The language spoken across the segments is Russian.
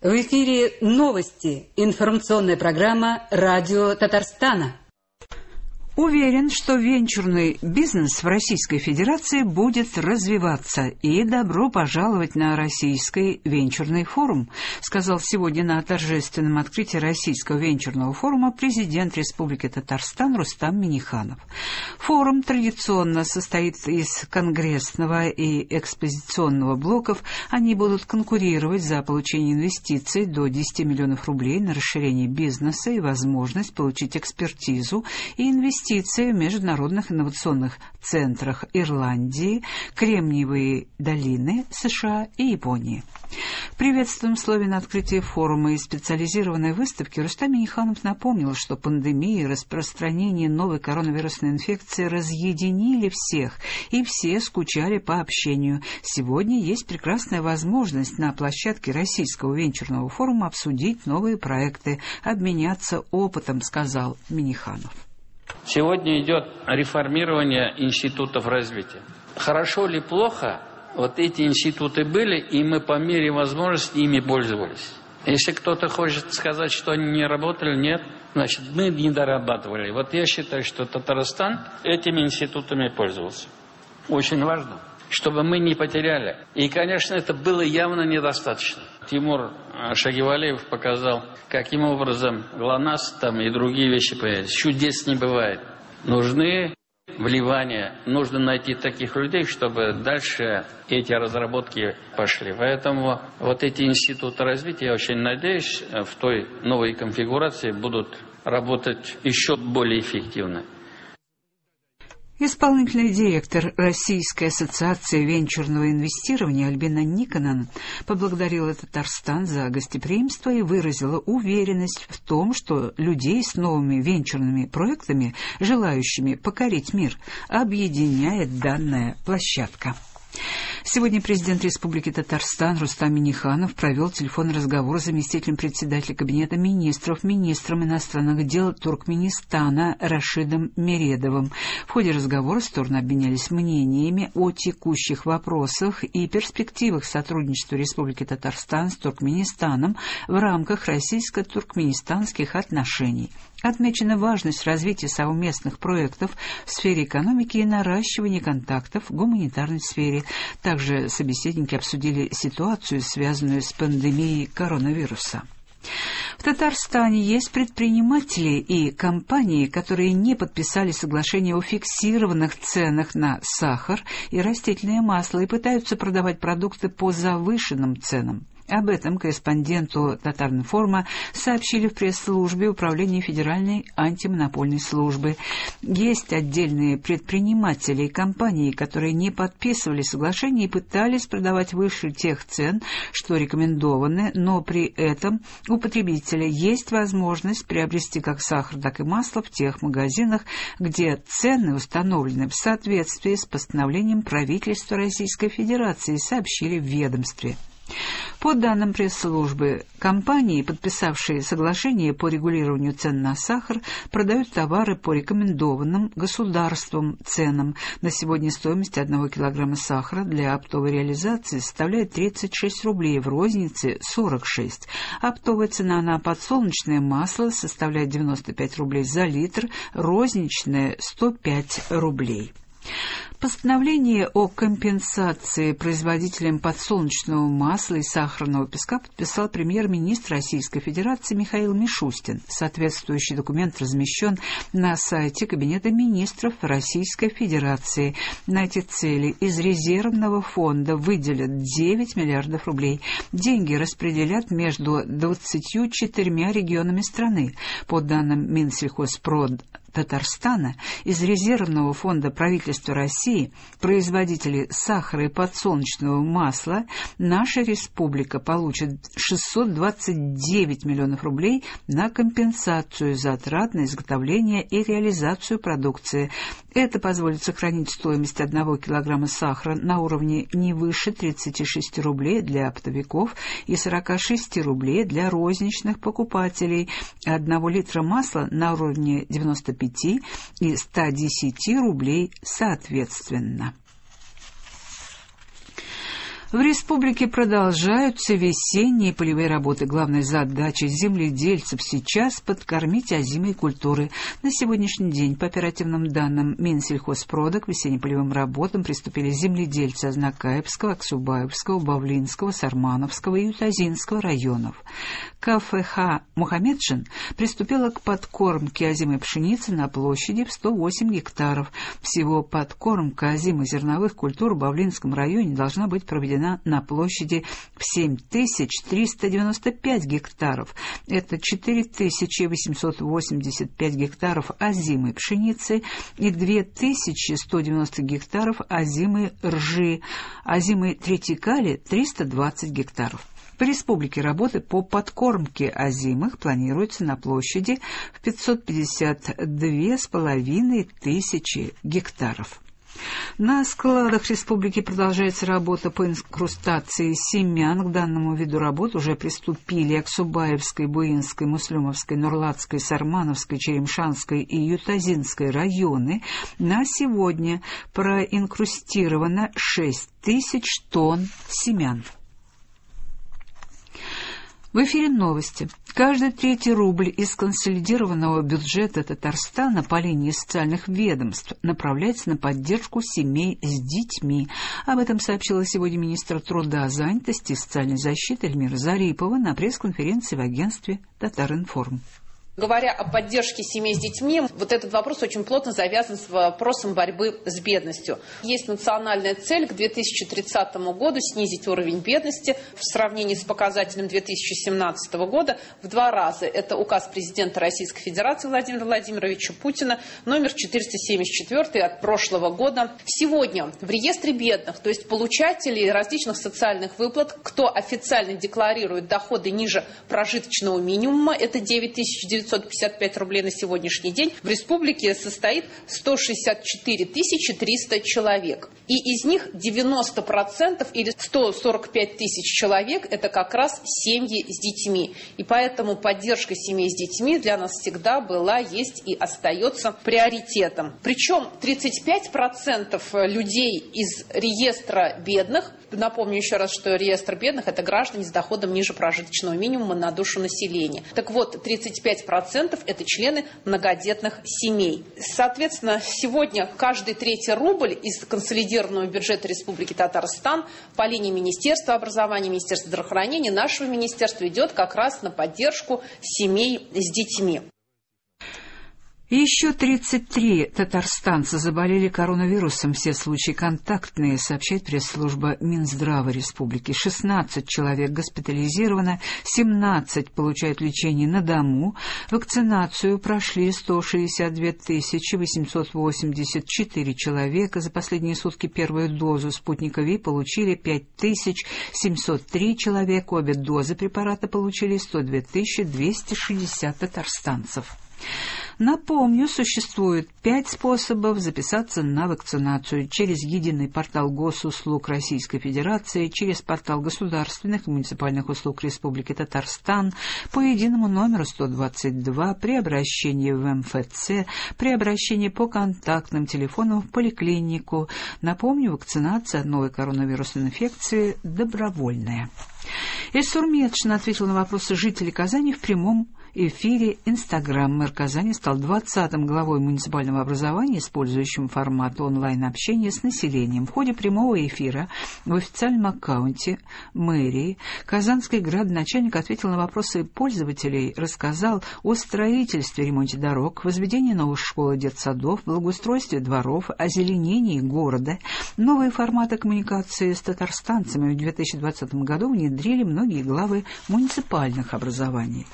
В эфире новости. Информационная программа «Радио Татарстана». Уверен, что венчурный бизнес в Российской Федерации будет развиваться, и добро пожаловать на Российский венчурный форум, сказал сегодня на торжественном открытии Российского венчурного форума президент Республики Татарстан Рустам Минниханов. Форум традиционно состоит из конгрессного и экспозиционного блоков. Они будут конкурировать за получение инвестиций до 10 миллионов рублей на расширение бизнеса и возможность получить экспертизу и инвестиции в международных инновационных центрах Ирландии, Кремниевой долины, США и Японии. В приветственном слове на открытии форума и специализированной выставки Рустам Минниханов напомнил, что пандемия и распространение новой коронавирусной инфекции разъединили всех, и все скучали по общению. Сегодня есть прекрасная возможность на площадке Российского венчурного форума обсудить новые проекты, обменяться опытом, сказал Минниханов. Сегодня идет реформирование институтов развития. Хорошо или плохо, вот эти институты были, и мы по мере возможности ими пользовались. Если кто-то хочет сказать, что они не работали, нет, значит, мы не дорабатывали. Вот я считаю, что Татарстан этими институтами пользовался. Очень важно, чтобы мы не потеряли. И, конечно, это было явно недостаточно. Тимур Шагивалиев показал, каким образом ГЛОНАСС там и другие вещи появились. Чудес не бывает. Нужны вливания, нужно найти таких людей, чтобы дальше эти разработки пошли. Поэтому вот эти институты развития, я очень надеюсь, в той новой конфигурации будут работать еще более эффективно. Исполнительный директор Российской ассоциации венчурного инвестирования Альбина Никонен поблагодарила Татарстан за гостеприимство и выразила уверенность в том, что людей с новыми венчурными проектами, желающими покорить мир, объединяет данная площадка. Сегодня президент Республики Татарстан Рустам Минниханов провел телефонный разговор с заместителем председателя Кабинета министров, министром иностранных дел Туркменистана Рашидом Мередовым. В ходе разговора стороны обменялись мнениями о текущих вопросах и перспективах сотрудничества Республики Татарстан с Туркменистаном в рамках российско-туркменистанских отношений. Отмечена важность развития совместных проектов в сфере экономики и наращивания контактов в гуманитарной сфере. Также собеседники обсудили ситуацию, связанную с пандемией коронавируса. В Татарстане есть предприниматели и компании, которые не подписали соглашение о фиксированных ценах на сахар и растительное масло и пытаются продавать продукты по завышенным ценам. Об этом корреспонденту Татаринформа сообщили в пресс-службе Управления Федеральной антимонопольной службы. Есть отдельные предприниматели и компании, которые не подписывали соглашение и пытались продавать выше тех цен, что рекомендованы, но при этом у потребителя есть возможность приобрести как сахар, так и масло в тех магазинах, где цены установлены в соответствии с постановлением правительства Российской Федерации, сообщили в ведомстве. По данным пресс-службы, компании, подписавшие соглашение по регулированию цен на сахар, продают товары по рекомендованным государством ценам. На сегодня стоимость 1 килограмма сахара для оптовой реализации составляет 36 рублей, в рознице 46. Оптовая цена на подсолнечное масло составляет 95 рублей за литр, розничная 105 рублей. Постановление о компенсации производителям подсолнечного масла и сахарного песка подписал премьер-министр Российской Федерации Михаил Мишустин. Соответствующий документ размещен на сайте Кабинета министров Российской Федерации. На эти цели из резервного фонда выделят 9 миллиардов рублей. Деньги распределят между 24 регионами страны. По данным Минсельхозпрод Татарстана, из резервного фонда правительства России производители сахара и подсолнечного масла наша республика получит 629 миллионов рублей на компенсацию затрат на изготовление и реализацию продукции. Это позволит сохранить стоимость 1 килограмма сахара на уровне не выше 36 рублей для оптовиков и 46 рублей для розничных покупателей, 1 литра масла на уровне 95 и 110 рублей соответственно. В республике продолжаются весенние полевые работы. Главная задача земледельцев сейчас – подкормить озимые культуры. На сегодняшний день, по оперативным данным Минсельхозпрода, к весенним полевым работам приступили земледельцы Азнакаевского, Аксубаевского, Бавлинского, Сармановского и Ютазинского районов. КФХ «Мухаммедшин» приступила к подкормке озимой пшеницы на площади в 108 гектаров. Всего подкормка озимых зерновых культур в Бавлинском районе должна быть проведена на площади в 7395 гектаров. Это 4885 гектаров озимой пшеницы и 2190 гектаров озимой ржи. Озимой тритикали 320 гектаров. По республике работы по подкормке озимых планируются на площади в 552,5 тысячи гектаров. На складах республики продолжается работа по инкрустации семян. К данному виду работ уже приступили Аксубаевской, Буинской, Муслюмовской, Нурлатской, Сармановской, Черемшанской и Ютазинской районы. На сегодня проинкрустировано 6 тысяч тонн семян. В эфире новости. Каждый третий рубль из консолидированного бюджета Татарстана по линии социальных ведомств направляется на поддержку семей с детьми. Об этом сообщила сегодня министр труда, занятости и социальной защиты Эльмира Зарипова на пресс-конференции в агентстве «Татаринформ». Говоря о поддержке семей с детьми, вот этот вопрос очень плотно завязан с вопросом борьбы с бедностью. Есть национальная цель к 2030 году снизить уровень бедности в сравнении с показателем 2017 года в 2 раза. Это указ президента Российской Федерации Владимира Владимировича Путина, номер 474 от прошлого года. Сегодня в реестре бедных, то есть получателей различных социальных выплат, кто официально декларирует доходы ниже прожиточного минимума, это 9955 рублей на сегодняшний день, в республике состоит 164 300 человек. И из них 90% или 145 тысяч человек – это как раз семьи с детьми. И поэтому поддержка семей с детьми для нас всегда была, есть и остается приоритетом. Причем 35% людей из реестра бедных, напомню еще раз, что реестр бедных – это граждане с доходом ниже прожиточного минимума на душу населения. Так вот, 35% это члены многодетных семей. Соответственно, сегодня каждый третий рубль из консолидированного бюджета Республики Татарстан по линии Министерства образования, Министерства здравоохранения, нашего министерства идет как раз на поддержку семей с детьми. Еще 33 татарстанца заболели коронавирусом. Все случаи контактные, сообщает пресс-служба Минздрава Республики. 16 человек госпитализировано, 17 получают лечение на дому. Вакцинацию прошли 162 884 человека. За последние сутки первую дозу спутника ВИ получили 5703 человека. Обе дозы препарата получили 102 260 татарстанцев. Напомню, существует 5 способов записаться на вакцинацию: через единый портал госуслуг Российской Федерации, через портал государственных и муниципальных услуг Республики Татарстан, по единому номеру 122, при обращении в МФЦ, при обращении по контактным телефонам в поликлинику. Напомню, вакцинация от новой коронавирусной инфекции добровольная. Эльсур Метшин ответил на вопросы жителей Казани в прямом эфире Инстаграм. Мэр Казани стал 20-м главой муниципального образования, использующим формат онлайн-общения с населением. В ходе прямого эфира в официальном аккаунте мэрии казанский градоначальник ответил на вопросы пользователей, рассказал о строительстве, ремонте дорог, возведении новых школ и детсадов, благоустройстве дворов, озеленении города. Новые форматы коммуникации с татарстанцами в 2020 году внедрили многие главы муниципальных образований.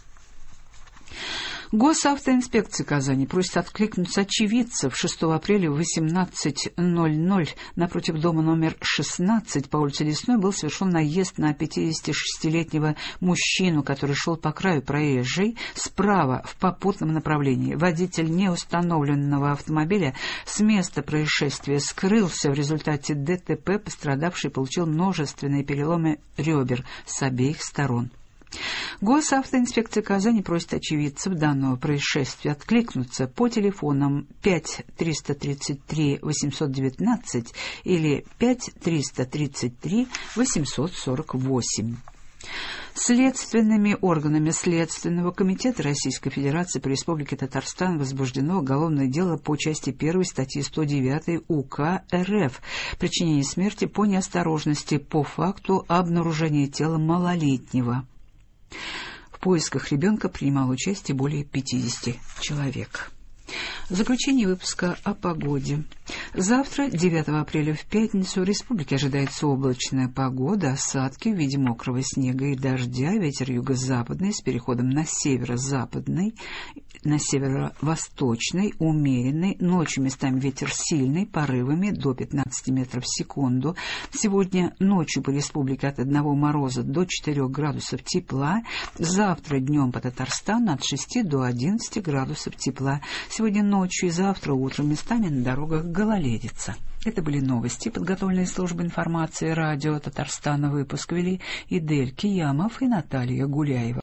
Госавтоинспекция Казани просит откликнуться очевидцев. 6 апреля в 18:00 напротив дома номер 16 по улице Лесной был совершен наезд на 56-летнего мужчину, который шел по краю проезжей справа в попутном направлении. Водитель неустановленного автомобиля с места происшествия скрылся. В результате ДТП пострадавший получил множественные переломы ребер с обеих сторон. Госавтоинспекция Казани просит очевидцев данного происшествия откликнуться по телефонам 5-333-819 или 5-333-848. Следственными органами Следственного комитета Российской Федерации по Республике Татарстан возбуждено уголовное дело по части 1 статьи 109 УК РФ «Причинение смерти по неосторожности по факту обнаружения тела малолетнего». В поисках ребенка принимало участие более 50 человек. Заключение выпуска о погоде. Завтра, 9 апреля, в пятницу, в республике ожидается облачная погода, осадки в виде мокрого снега и дождя, ветер юго-западный с переходом на северо-западный, на северо-восточный, умеренный, ночью местами ветер сильный, порывами до 15 метров в секунду. Сегодня ночью по республике от 1 мороза до 4 градусов тепла, завтра днем по Татарстану от 6 до 11 градусов тепла. Сегодня ночью и завтра утром местами на дорогах гололедица. Это были новости, подготовленные службой информации радио Татарстана. Выпуск вели Идель Киямов и Наталья Гуляева.